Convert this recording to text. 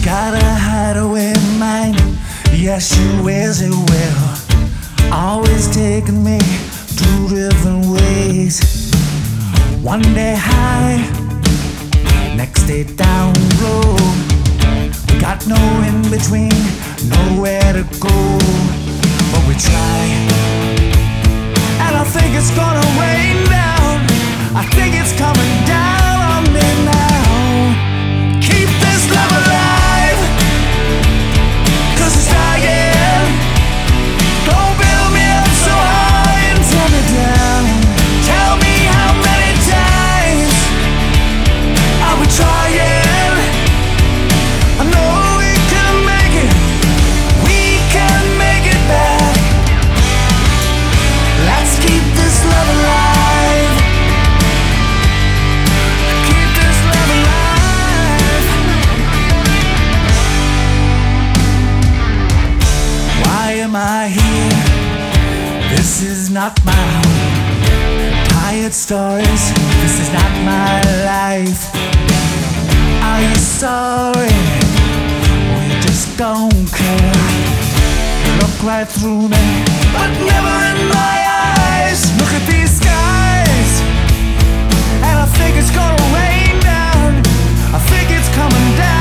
Got a hideaway mind, yes, she wears it well. Always taking me two different ways. One day high, next day down low. We got no in between, nowhere to go. But we try, and I think it's gonna rain down. I think it's coming down on me now. Keep this love alive, 'cause it's dying. Don't build me up so high and tear me down. Tell me how many times I'll be trying. I know we can make it, we can make it back. Let's keep this love alive. Keep this love alive. Why am I here? This is not my home. Tired stories, this is not my life. Are you sorry? Or you just don't care? You look right through me, but never in my eyes. Look at these skies, and I think it's gonna rain down. I think it's coming down.